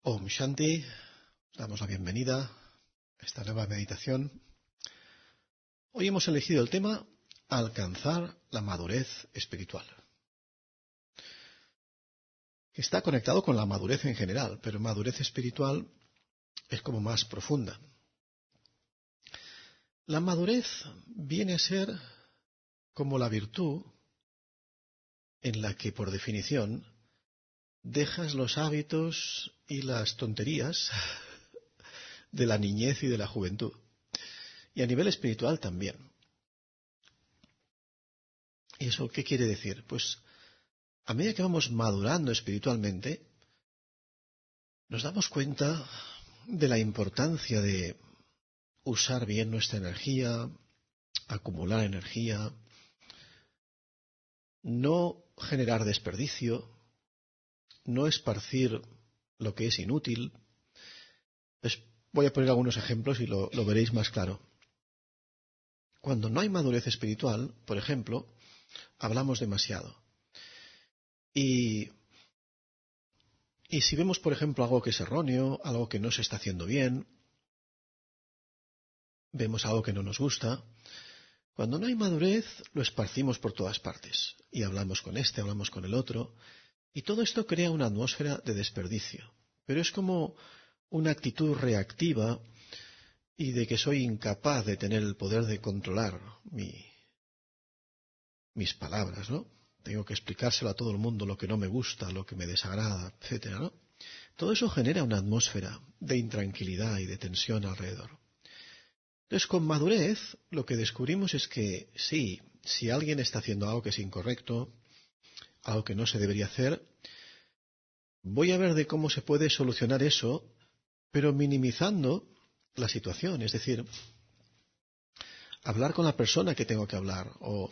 Om Shanti, damos la bienvenida a esta nueva meditación. Hoy hemos elegido el tema alcanzar la madurez espiritual. Está conectado con la madurez en general, pero madurez espiritual es como más profunda. La madurez viene a ser como la virtud en la que, por definición, dejas los hábitos y las tonterías de la niñez y de la juventud. Y a nivel espiritual también. ¿Y eso qué quiere decir? Pues a medida que vamos madurando espiritualmente, nos damos cuenta de la importancia de usar bien nuestra energía, acumular energía, no generar desperdicio, no esparcir lo que es inútil. Pues voy a poner algunos ejemplos y lo veréis más claro. Cuando no hay madurez espiritual, por ejemplo, hablamos demasiado. Y si vemos, por ejemplo, algo que es erróneo, algo que no se está haciendo bien, vemos algo que no nos gusta, cuando no hay madurez lo esparcimos por todas partes. Y hablamos con este, hablamos con el otro, y todo esto crea una atmósfera de desperdicio. Pero es como una actitud reactiva y de que soy incapaz de tener el poder de controlar mis palabras, ¿no? Tengo que explicárselo a todo el mundo lo que no me gusta, lo que me desagrada, etcétera, ¿no? Todo eso genera una atmósfera de intranquilidad y de tensión alrededor. Entonces, con madurez, lo que descubrimos es que sí, si alguien está haciendo algo que es incorrecto, algo que no se debería hacer, voy a ver de cómo se puede solucionar eso, pero minimizando la situación. Es decir, hablar con la persona que tengo que hablar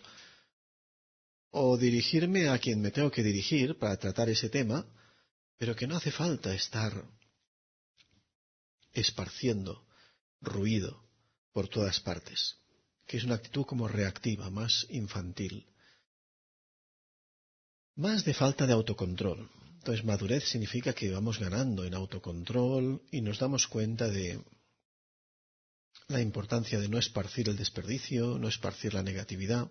o dirigirme a quien me tengo que dirigir para tratar ese tema, pero que no hace falta estar esparciendo ruido por todas partes, que es una actitud como reactiva, más infantil, más de falta de autocontrol. Entonces, madurez significa que vamos ganando en autocontrol y nos damos cuenta de la importancia de no esparcir el desperdicio, no esparcir la negatividad,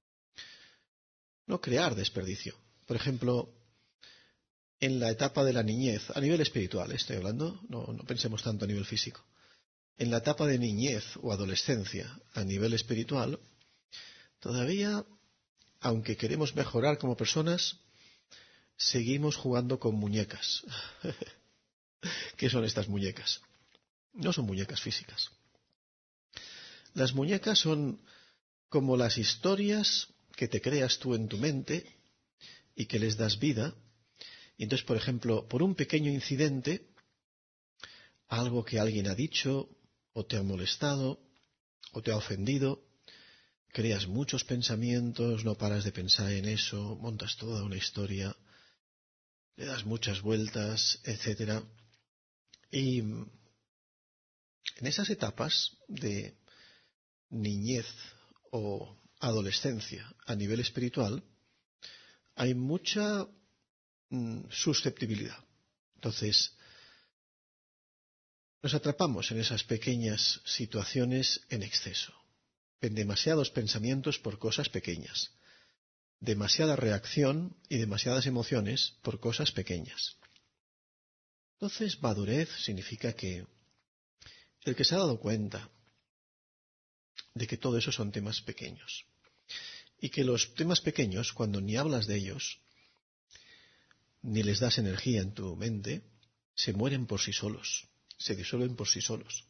no crear desperdicio. Por ejemplo, en la etapa de la niñez, a nivel espiritual estoy hablando, no pensemos tanto a nivel físico. En la etapa de niñez o adolescencia, a nivel espiritual, todavía, aunque queremos mejorar como personas, seguimos jugando con muñecas. ¿Qué son estas muñecas? No son muñecas físicas. Las muñecas son como las historias que te creas tú en tu mente y que les das vida. Y entonces, por ejemplo, por un pequeño incidente, algo que alguien ha dicho, o te ha molestado, o te ha ofendido, creas muchos pensamientos, no paras de pensar en eso, montas toda una historia, le das muchas vueltas, etcétera. Y en esas etapas de niñez o adolescencia a nivel espiritual, hay mucha susceptibilidad. Entonces, nos atrapamos en esas pequeñas situaciones en exceso, en demasiados pensamientos por cosas pequeñas, demasiada reacción y demasiadas emociones por cosas pequeñas. Entonces, madurez significa que el que se ha dado cuenta de que todo eso son temas pequeños y que los temas pequeños, cuando ni hablas de ellos, ni les das energía en tu mente, se mueren por sí solos, se disuelven por sí solos.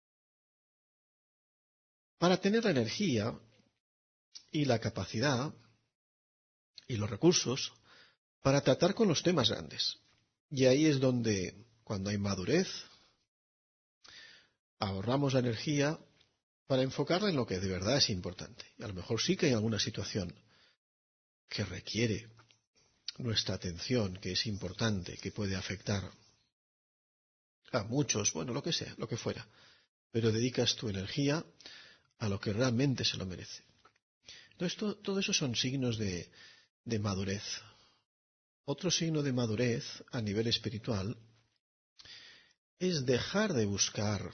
Para tener la energía y la capacidad y los recursos para tratar con los temas grandes. Y ahí es donde, cuando hay madurez, ahorramos la energía para enfocarla en lo que de verdad es importante. Y a lo mejor sí que hay alguna situación que requiere nuestra atención, que es importante, que puede afectar a muchos, bueno, lo que sea, lo que fuera. Pero dedicas tu energía a lo que realmente se lo merece. Entonces, todo eso son signos de madurez. Otro signo de madurez a nivel espiritual es dejar de buscar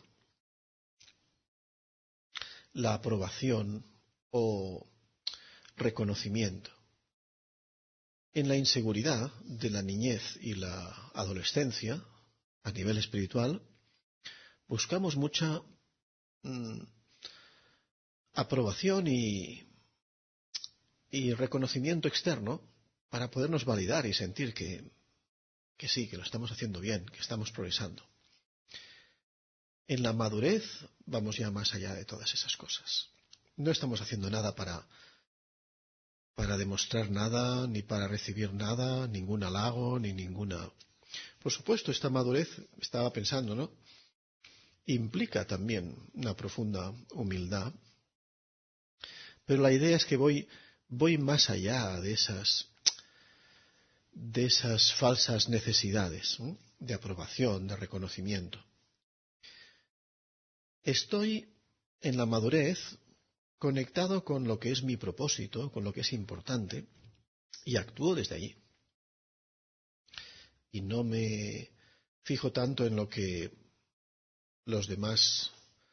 la aprobación o reconocimiento. En la inseguridad de la niñez y la adolescencia, a nivel espiritual, buscamos mucha aprobación y reconocimiento externo para podernos validar y sentir que sí, que lo estamos haciendo bien, que estamos progresando. En la madurez vamos ya más allá de todas esas cosas. No estamos haciendo nada para demostrar nada, ni para recibir nada, ningún halago, ni ninguna... Por supuesto, esta madurez, estaba pensando, ¿no?, implica también una profunda humildad, pero la idea es que voy más allá de esas falsas necesidades, ¿no?, de aprobación, de reconocimiento. Estoy en la madurez conectado con lo que es mi propósito, con lo que es importante, y actúo desde allí. Y no me fijo tanto en lo que los demás...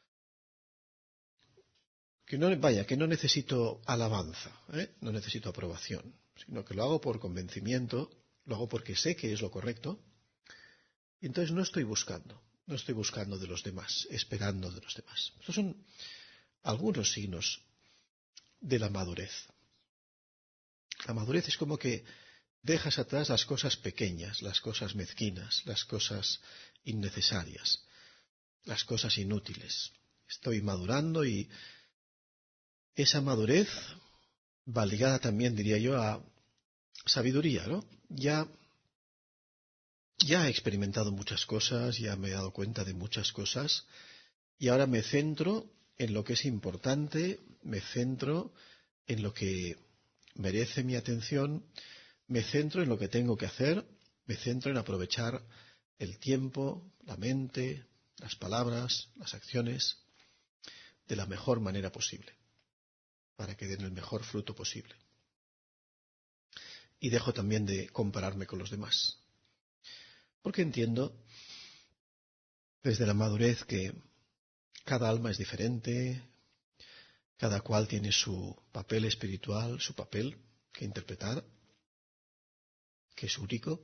que no necesito alabanza, no necesito aprobación, sino que lo hago por convencimiento, lo hago porque sé que es lo correcto, y entonces no estoy buscando de los demás, esperando de los demás. Estos son algunos signos de la madurez. La madurez es como que dejas atrás las cosas pequeñas, las cosas mezquinas, las cosas innecesarias, las cosas inútiles. Estoy madurando y esa madurez va ligada también, diría yo, a sabiduría, ¿no? Ya he experimentado muchas cosas, ya me he dado cuenta de muchas cosas y ahora me centro en lo que es importante, me centro en lo que merece mi atención, me centro en lo que tengo que hacer, me centro en aprovechar el tiempo, la mente, las palabras, las acciones de la mejor manera posible, para que den el mejor fruto posible. Y dejo también de compararme con los demás. Porque entiendo desde la madurez que cada alma es diferente, cada cual tiene su papel espiritual, su papel que interpretar, que es único.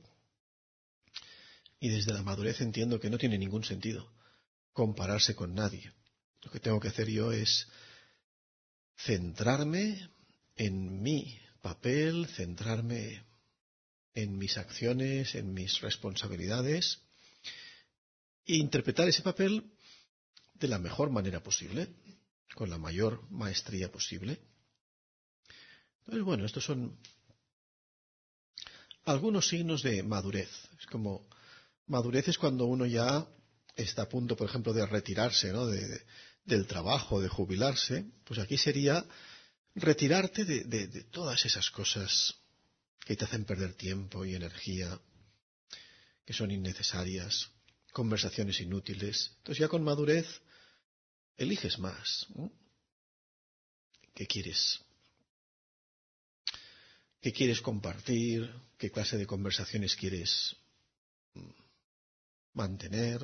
Y desde la madurez entiendo que no tiene ningún sentido compararse con nadie. Lo que tengo que hacer yo es centrarme en mi papel, centrarme en mis acciones, en mis responsabilidades e interpretar ese papel de la mejor manera posible, con la mayor maestría posible. Entonces, bueno, estos son algunos signos de madurez. Es como madurez es cuando uno ya está a punto, por ejemplo, de retirarse, ¿no?, del trabajo, de jubilarse. Pues aquí sería retirarte de todas esas cosas que te hacen perder tiempo y energía, que son innecesarias, conversaciones inútiles. Entonces ya con madurez eliges más, ¿no? ¿Qué quieres? ¿Qué quieres compartir? ¿Qué clase de conversaciones quieres mantener?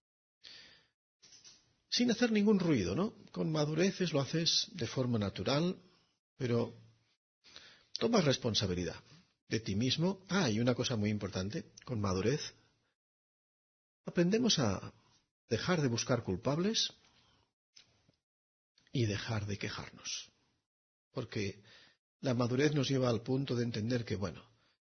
Sin hacer ningún ruido, ¿no? Con madureces lo haces de forma natural, pero tomas responsabilidad de ti mismo. Y una cosa muy importante, con madurez aprendemos a dejar de buscar culpables y dejar de quejarnos. Porque la madurez nos lleva al punto de entender que, bueno,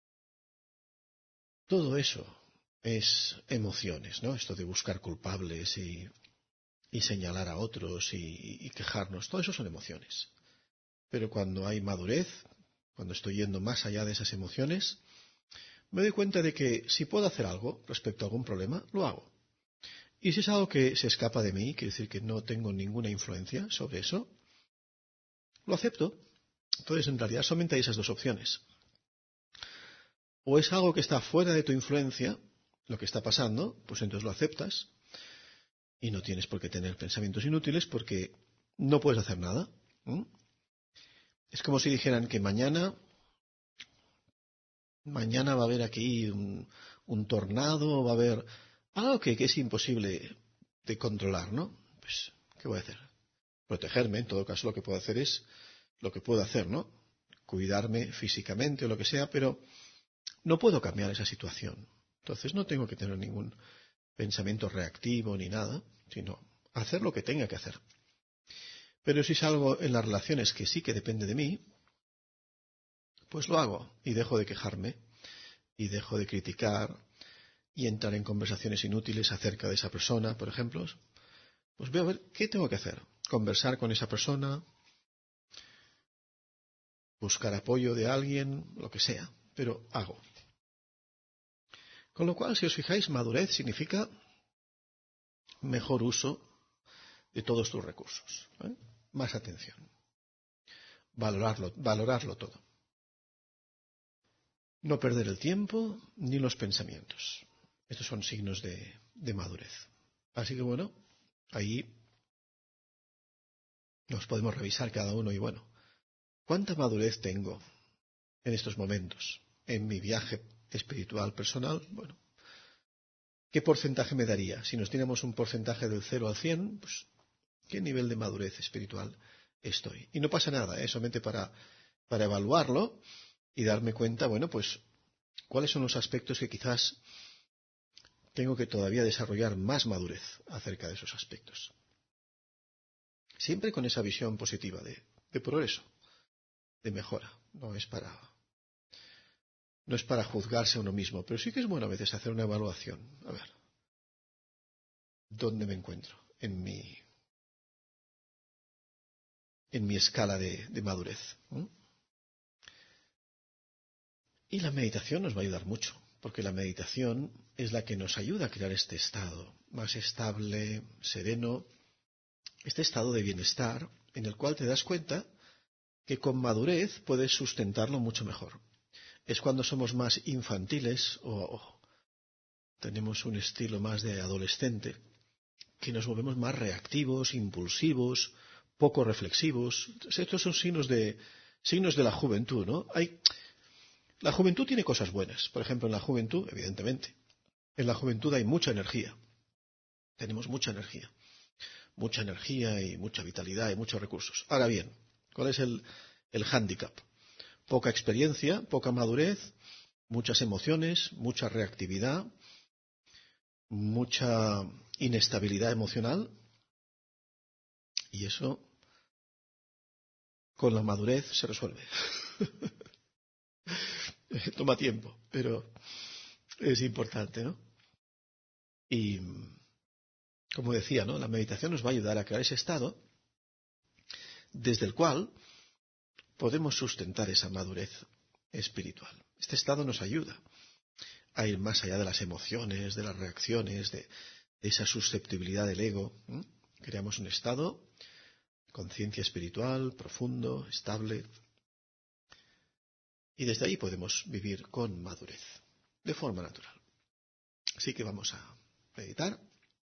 todo eso es emociones, ¿no? Esto de buscar culpables y señalar a otros y quejarnos, todo eso son emociones. Pero cuando hay madurez, cuando estoy yendo más allá de esas emociones, me doy cuenta de que si puedo hacer algo respecto a algún problema, lo hago. Y si es algo que se escapa de mí, quiere decir que no tengo ninguna influencia sobre eso, lo acepto. Entonces, en realidad, solamente hay esas dos opciones. O es algo que está fuera de tu influencia, lo que está pasando, pues entonces lo aceptas y no tienes por qué tener pensamientos inútiles porque no puedes hacer nada. Es como si dijeran que mañana va a haber aquí un tornado, va a haber Algo que es imposible de controlar, ¿no? Pues, ¿qué voy a hacer? Protegerme, en todo caso lo que puedo hacer es lo que puedo hacer, ¿no? Cuidarme físicamente o lo que sea, pero no puedo cambiar esa situación. Entonces no tengo que tener ningún pensamiento reactivo ni nada, sino hacer lo que tenga que hacer. Pero si es algo en las relaciones que sí que depende de mí, pues lo hago y dejo de quejarme y dejo de criticar y entrar en conversaciones inútiles acerca de esa persona, por ejemplo. Pues voy a ver qué tengo que hacer. Conversar con esa persona, buscar apoyo de alguien, lo que sea, pero hago. Con lo cual, si os fijáis, madurez significa mejor uso de todos tus recursos, ¿eh? Más atención. Valorarlo todo. No perder el tiempo ni los pensamientos. Estos son signos de madurez. Así que bueno, ahí nos podemos revisar cada uno y bueno, ¿cuánta madurez tengo en estos momentos? En mi viaje espiritual personal, bueno, ¿qué porcentaje me daría? Si nos diéramos un porcentaje del 0 al 100, pues, ¿qué nivel de madurez espiritual estoy? Y no pasa nada, solamente para evaluarlo y darme cuenta, bueno, pues, cuáles son los aspectos que quizás tengo que todavía desarrollar más madurez acerca de esos aspectos. Siempre con esa visión positiva de progreso, de mejora. No es para juzgarse a uno mismo, pero sí que es bueno a veces hacer una evaluación. A ver, ¿dónde me encuentro en mi escala de madurez? Y la meditación nos va a ayudar mucho, porque la meditación es la que nos ayuda a crear este estado más estable, sereno, este estado de bienestar en el cual te das cuenta que con madurez puedes sustentarlo mucho mejor. Es cuando somos más infantiles o tenemos un estilo más de adolescente, que nos volvemos más reactivos, impulsivos, poco reflexivos. Estos son signos de la juventud, ¿no? La juventud tiene cosas buenas. Por ejemplo, en la juventud, evidentemente, en la juventud hay mucha energía. Tenemos mucha energía y mucha vitalidad y muchos recursos. Ahora bien, ¿cuál es el hándicap? Poca experiencia, poca madurez, muchas emociones, mucha reactividad, mucha inestabilidad emocional. Y eso, con la madurez, se resuelve. Toma tiempo, pero es importante, ¿no? Y, como decía, ¿no? La meditación nos va a ayudar a crear ese estado desde el cual podemos sustentar esa madurez espiritual. Este estado nos ayuda a ir más allá de las emociones, de las reacciones, de esa susceptibilidad del ego. Creamos un estado de conciencia espiritual, profundo, estable. Y desde ahí podemos vivir con madurez, de forma natural. Así que vamos a meditar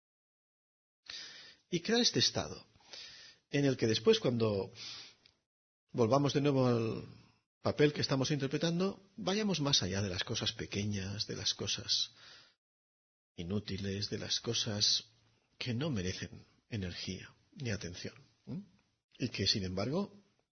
y crear este estado en el que después, cuando volvamos de nuevo al papel que estamos interpretando, vayamos más allá de las cosas pequeñas, de las cosas inútiles, de las cosas que no merecen energía ni atención. Y que, sin embargo,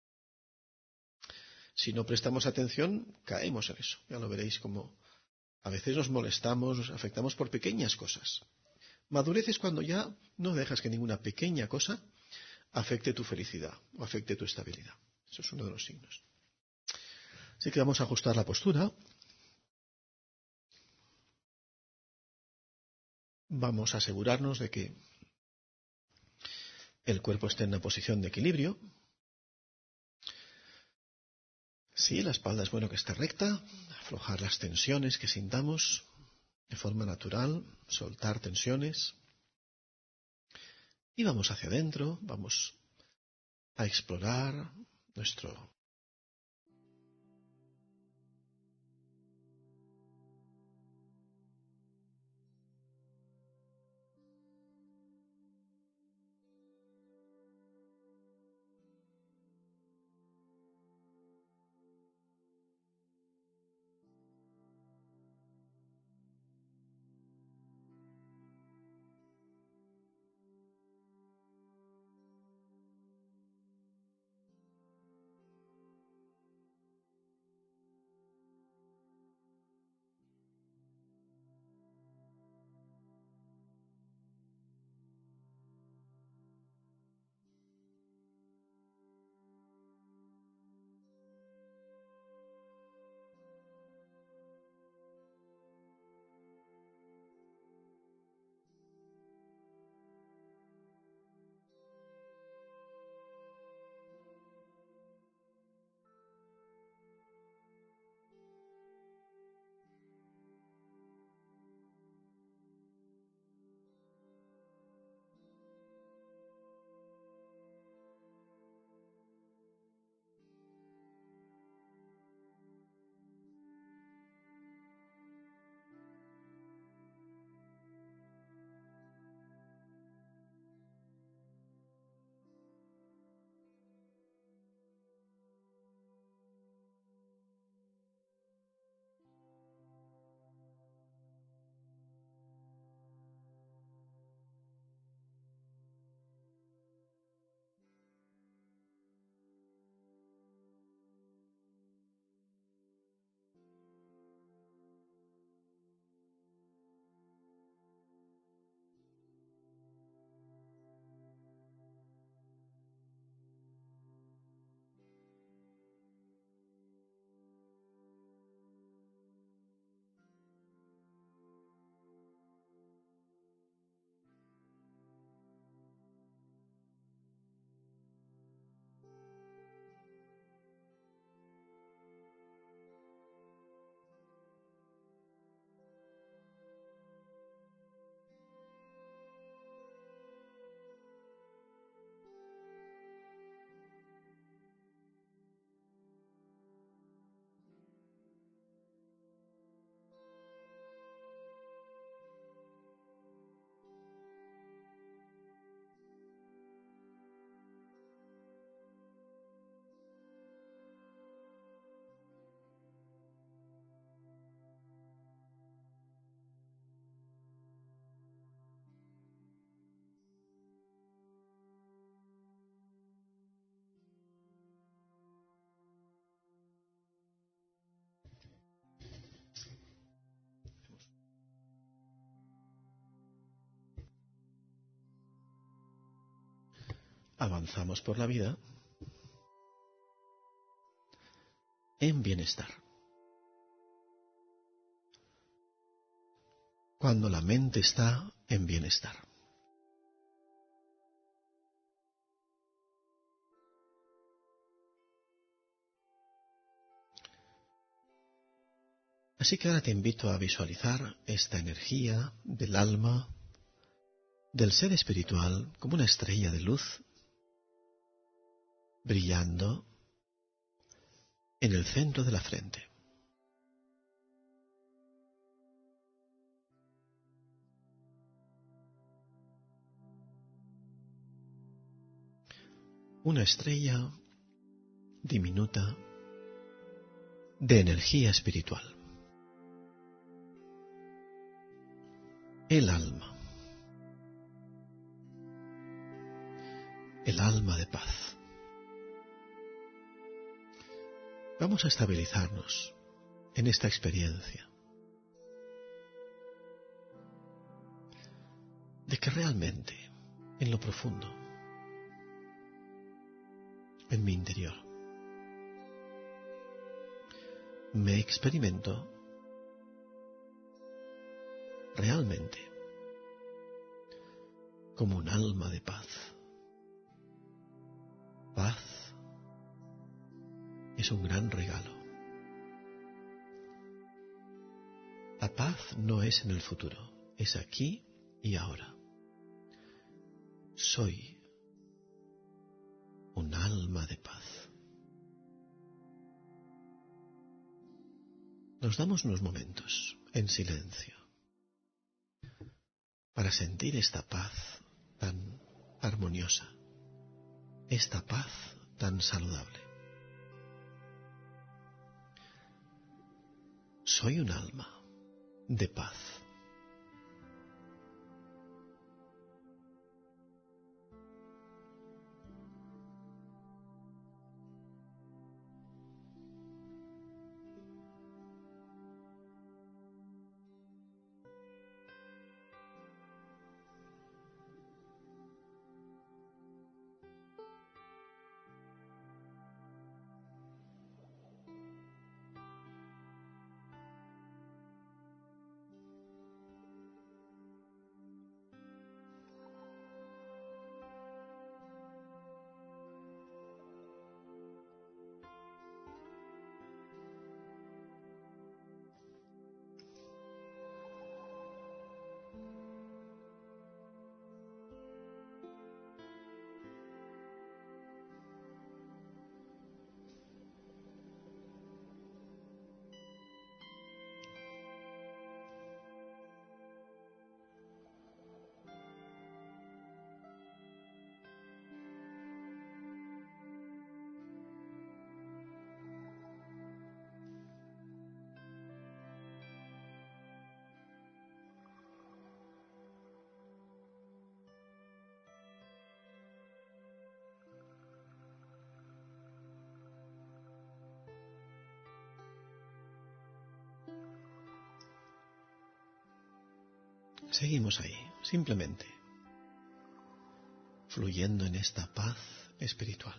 si no prestamos atención, caemos en eso. Ya lo veréis como a veces nos molestamos, nos afectamos por pequeñas cosas. Madurez es cuando ya no dejas que ninguna pequeña cosa afecte tu felicidad o afecte tu estabilidad. Eso es uno de los signos. Así que vamos a ajustar la postura. Vamos a asegurarnos de que el cuerpo esté en una posición de equilibrio. Sí, la espalda es bueno que esté recta. Aflojar las tensiones que sintamos de forma natural. Soltar tensiones. Y vamos hacia adentro. Vamos a explorar nuestro avanzamos por la vida en bienestar. Cuando la mente está en bienestar. Así que ahora te invito a visualizar esta energía del alma, del ser espiritual, como una estrella de luz, brillando en el centro de la frente. Una estrella diminuta de energía espiritual. El alma de paz. Vamos a estabilizarnos en esta experiencia de que realmente, en lo profundo, en mi interior, me experimento realmente como un alma de paz. Paz es un gran regalo. La paz no es en el futuro, es aquí y ahora. Soy un alma de paz. Nos damos unos momentos en silencio para sentir esta paz tan armoniosa, esta paz tan saludable. Soy un alma de paz. Seguimos ahí, simplemente, fluyendo en esta paz espiritual.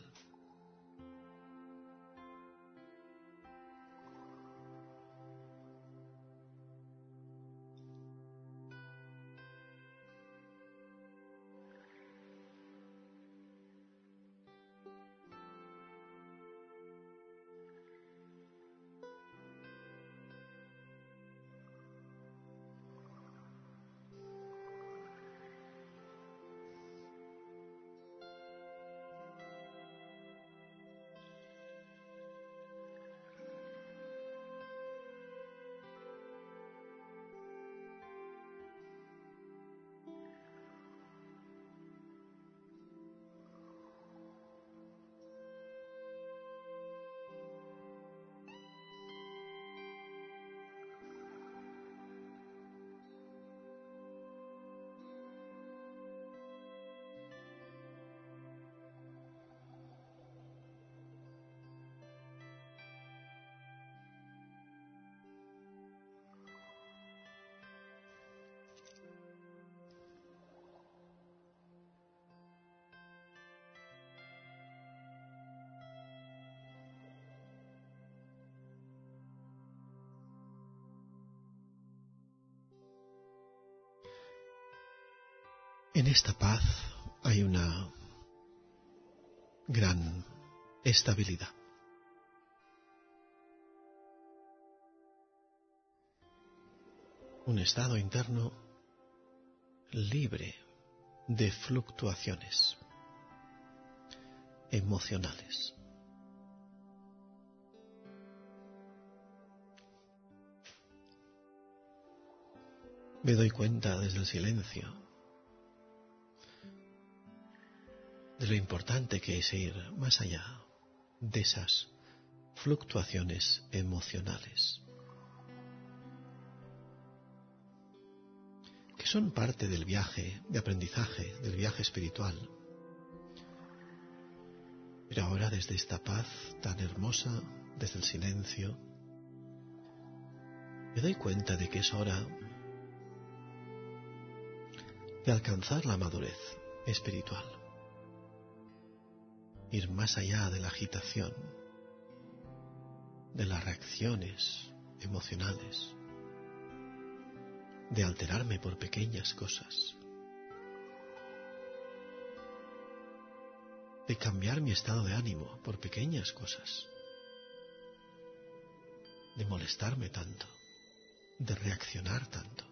En esta paz hay una gran estabilidad. Un estado interno libre de fluctuaciones emocionales. Me doy cuenta desde el silencio de lo importante que es ir más allá de esas fluctuaciones emocionales, que son parte del viaje de aprendizaje, del viaje espiritual. Pero ahora, desde esta paz tan hermosa, desde el silencio, me doy cuenta de que es hora de alcanzar la madurez espiritual, ir más allá de la agitación, de las reacciones emocionales, de alterarme por pequeñas cosas, de cambiar mi estado de ánimo por pequeñas cosas, de molestarme tanto, de reaccionar tanto.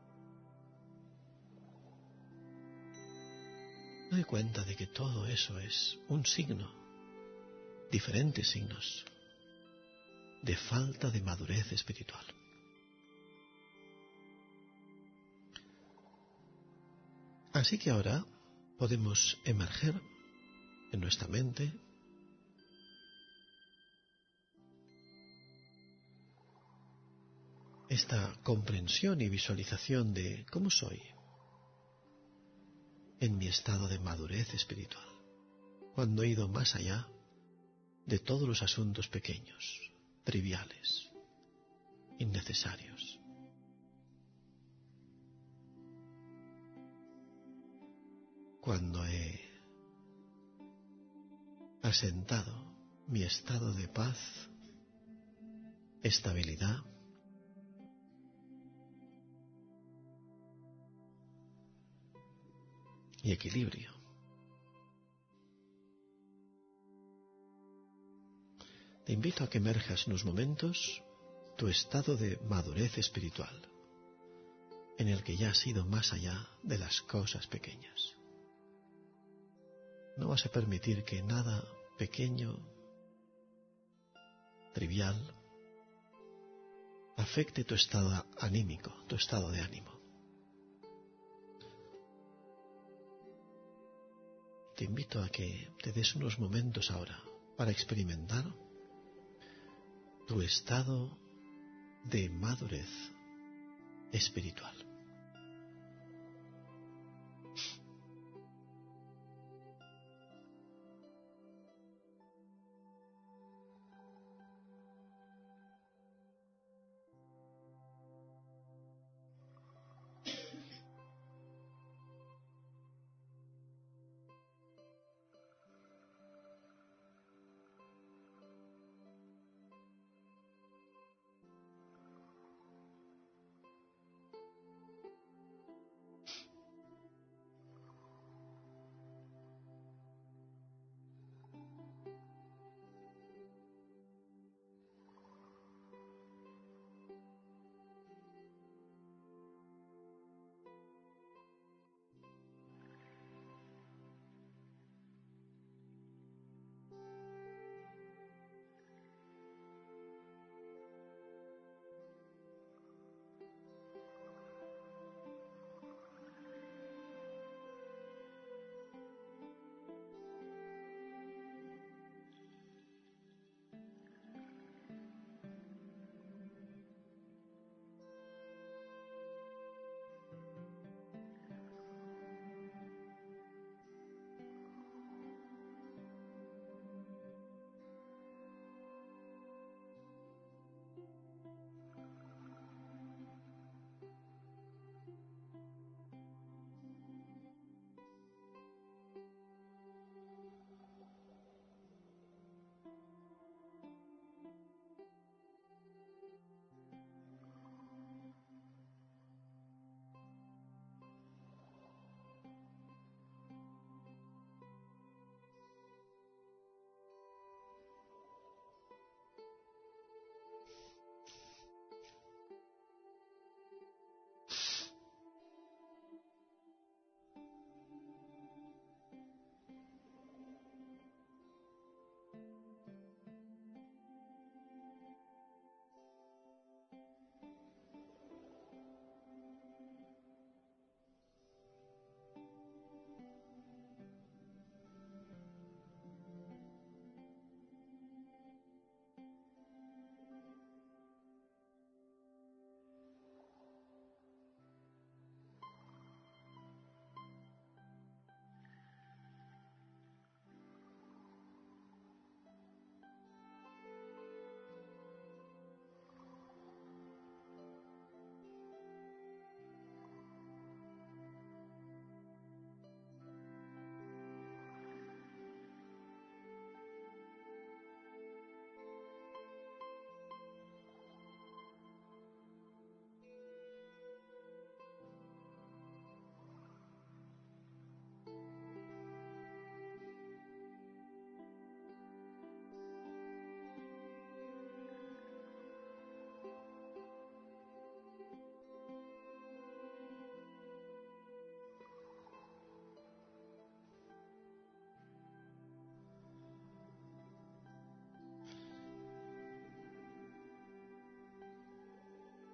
Me doy cuenta de que todo eso es un signo, diferentes signos, de falta de madurez espiritual. Así que ahora podemos emerger en nuestra mente esta comprensión y visualización de cómo soy en mi estado de madurez espiritual, cuando he ido más allá de todos los asuntos pequeños, triviales, innecesarios. Cuando he asentado mi estado de paz, estabilidad, y equilibrio. Te invito a que emerjas unos momentos tu estado de madurez espiritual, en el que ya has ido más allá de las cosas pequeñas. No vas a permitir que nada pequeño, trivial, afecte tu estado anímico, tu estado de ánimo. Te invito a que te des unos momentos ahora para experimentar tu estado de madurez espiritual.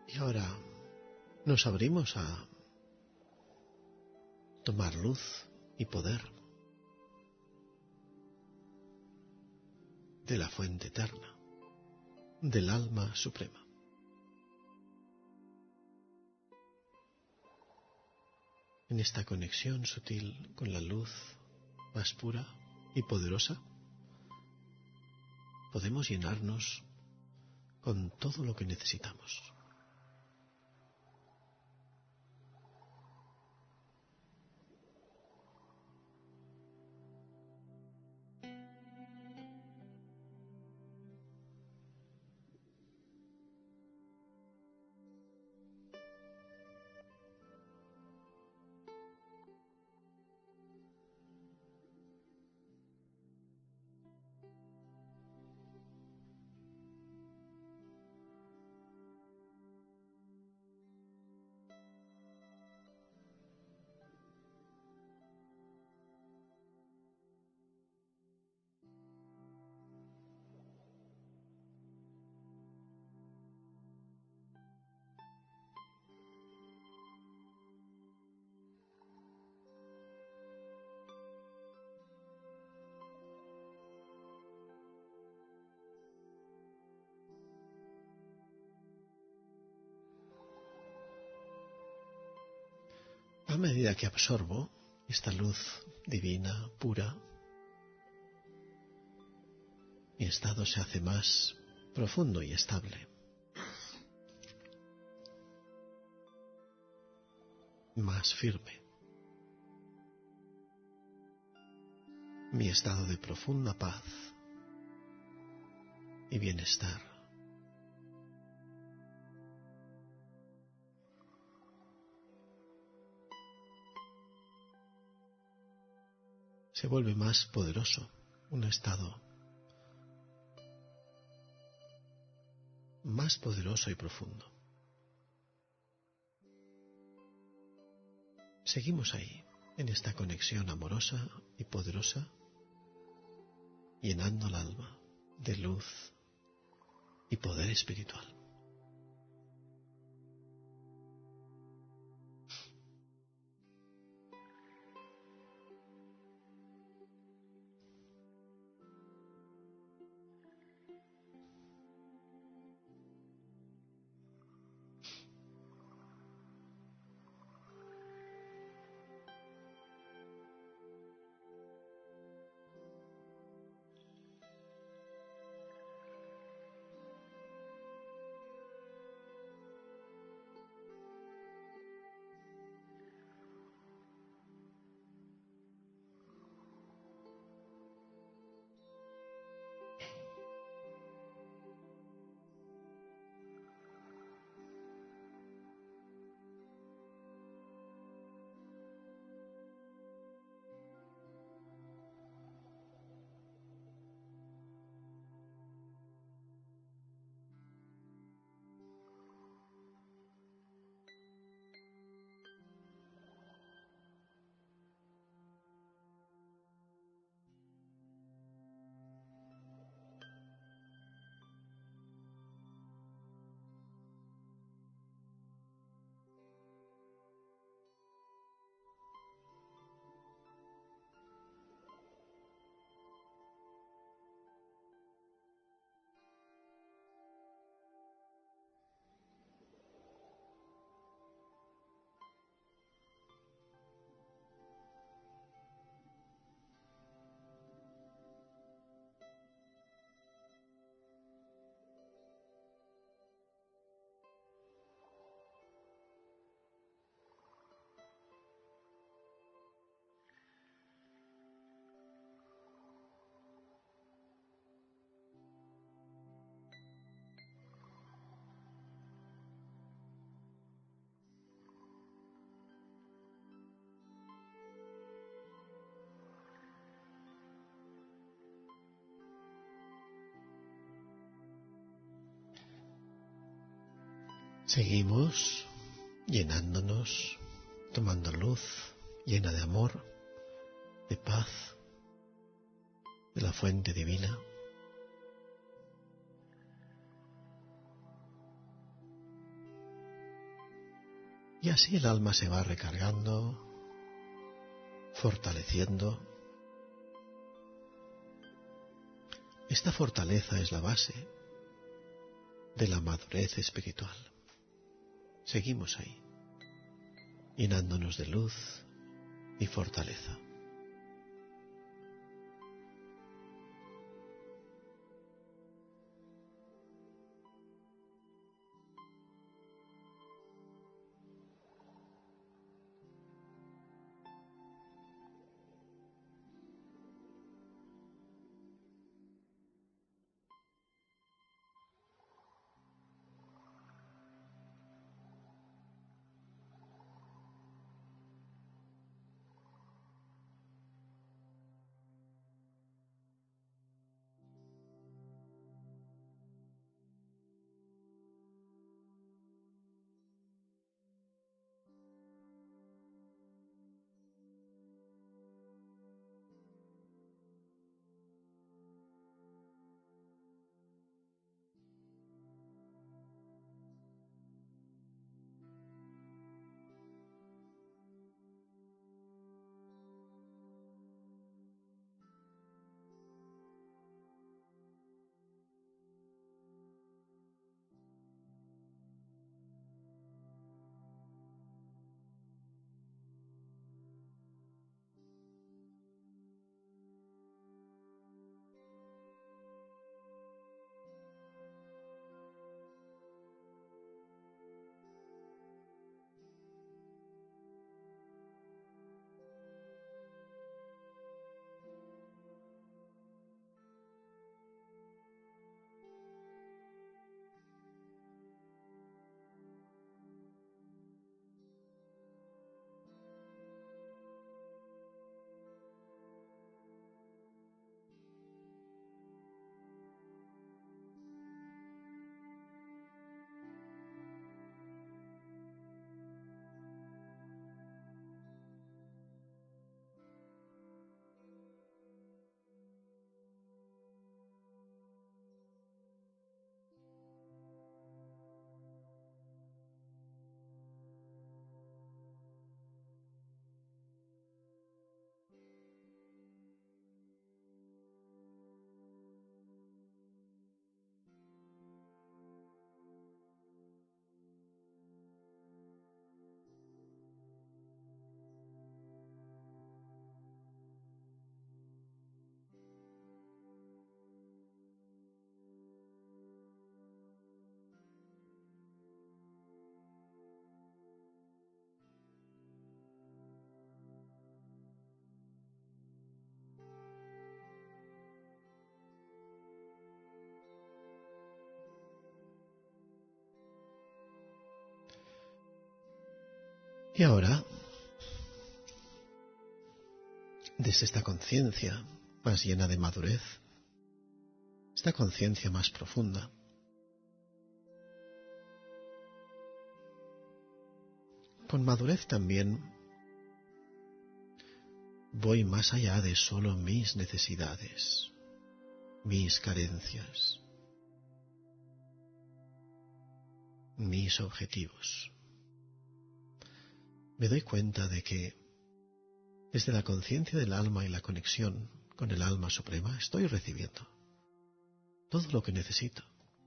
Y ahora nos abrimos a tomar luz y poder de la fuente eterna, del alma suprema. En esta conexión sutil con la luz más pura y poderosa, podemos llenarnos con todo lo que necesitamos. A medida que absorbo esta luz divina, pura, mi estado se hace más profundo y estable, más firme. Mi estado de profunda paz y bienestar se vuelve más poderoso, un estado más poderoso y profundo. Seguimos ahí, en esta conexión amorosa y poderosa, llenando el alma de luz y poder espiritual. Seguimos llenándonos, tomando luz llena de amor, de paz, de la fuente divina. Y así el alma se va recargando, fortaleciendo. Esta fortaleza es la base de la madurez espiritual. Seguimos ahí, llenándonos de luz y fortaleza. Y ahora, desde esta conciencia más llena de madurez, esta conciencia más profunda, con madurez también voy más allá de solo mis necesidades, mis carencias, mis objetivos. Me doy cuenta de que desde la conciencia del alma y la conexión con el alma suprema estoy recibiendo todo lo que necesito.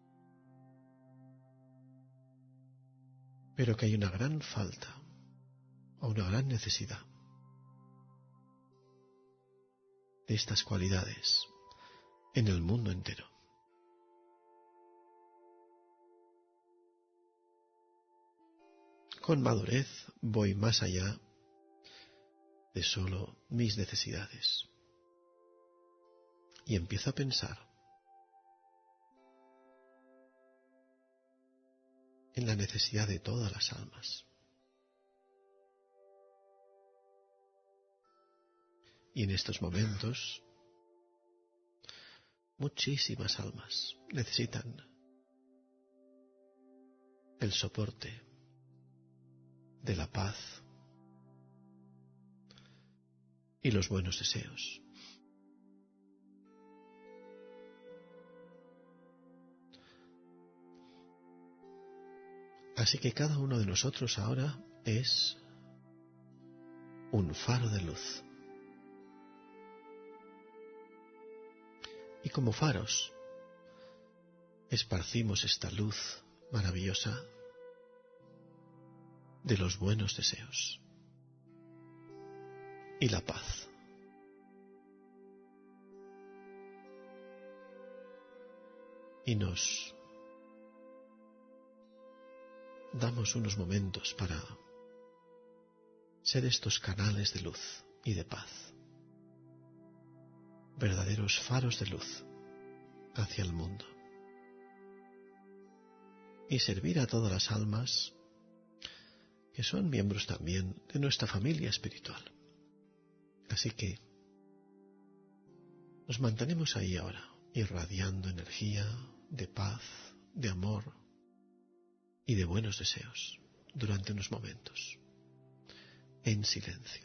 Pero que hay una gran falta o una gran necesidad de estas cualidades en el mundo entero. Con madurez voy más allá de solo mis necesidades y empiezo a pensar en la necesidad de todas las almas. Y en estos momentos, muchísimas almas necesitan el soporte de la paz y los buenos deseos. Así que cada uno de nosotros ahora es un faro de luz. Y como faros, esparcimos esta luz maravillosa de los buenos deseos y la paz. Y nos damos unos momentos para ser estos canales de luz y de paz, verdaderos faros de luz hacia el mundo, y servir a todas las almas que son miembros también de nuestra familia espiritual. Así que nos mantenemos ahí ahora, irradiando energía de paz, de amor y de buenos deseos durante unos momentos, en silencio.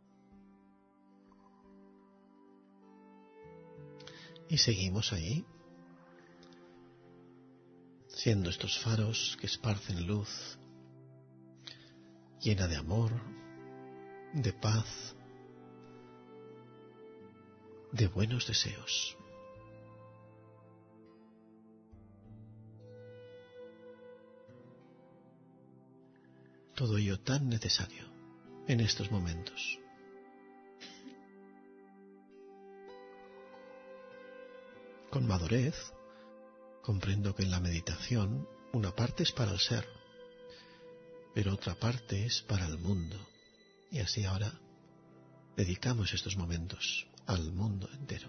Y seguimos ahí, siendo estos faros que esparcen luz, llena de amor, de paz, de buenos deseos. Todo ello tan necesario en estos momentos. Con madurez, comprendo que en la meditación una parte es para el ser, pero otra parte es para el mundo. Y así ahora dedicamos estos momentos al mundo entero.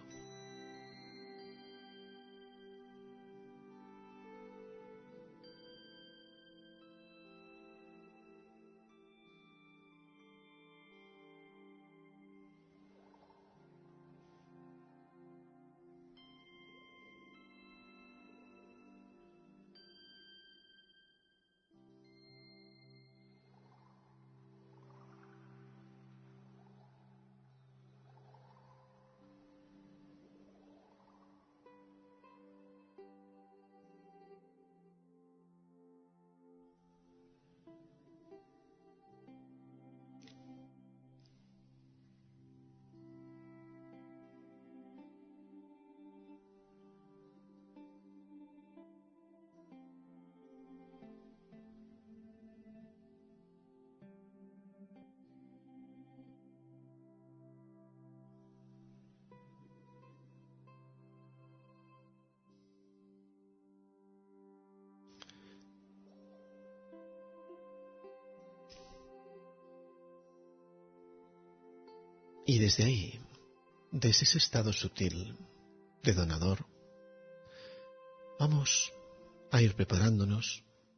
Y desde ahí, desde ese estado sutil de donador, vamos a ir preparándonos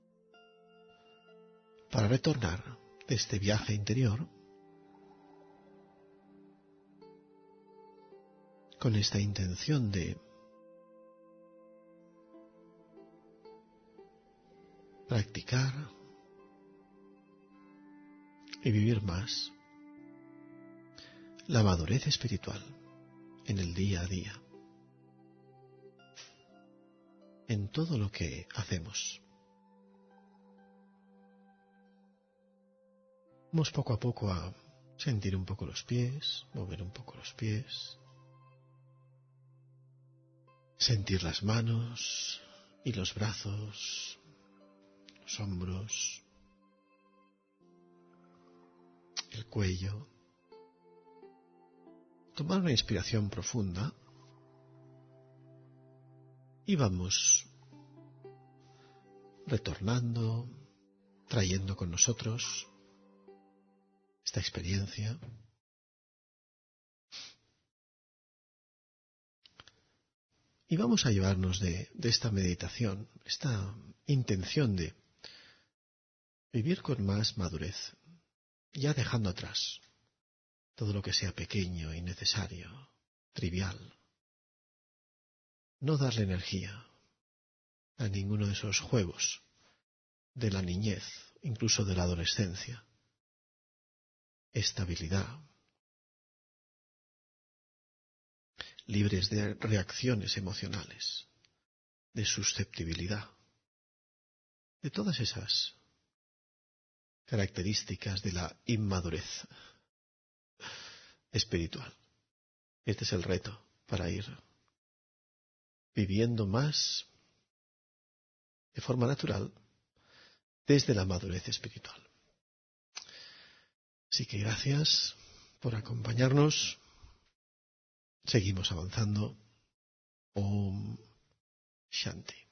para retornar de este viaje interior con esta intención de practicar y vivir más la madurez espiritual en el día a día, en todo lo que hacemos. Vamos poco a poco a sentir un poco los pies, mover un poco los pies, sentir las manos y los brazos, los hombros, el cuello. Tomar una inspiración profunda y vamos retornando, trayendo con nosotros esta experiencia. Y vamos a llevarnos de esta meditación, esta intención de vivir con más madurez, ya dejando atrás todo lo que sea pequeño, innecesario, trivial. No darle energía a ninguno de esos juegos de la niñez, incluso de la adolescencia. Estabilidad, libres de reacciones emocionales, de susceptibilidad, de todas esas características de la inmadurez espiritual. Este es el reto para ir viviendo más de forma natural desde la madurez espiritual. Así que gracias por acompañarnos. Seguimos avanzando. Om Shanti.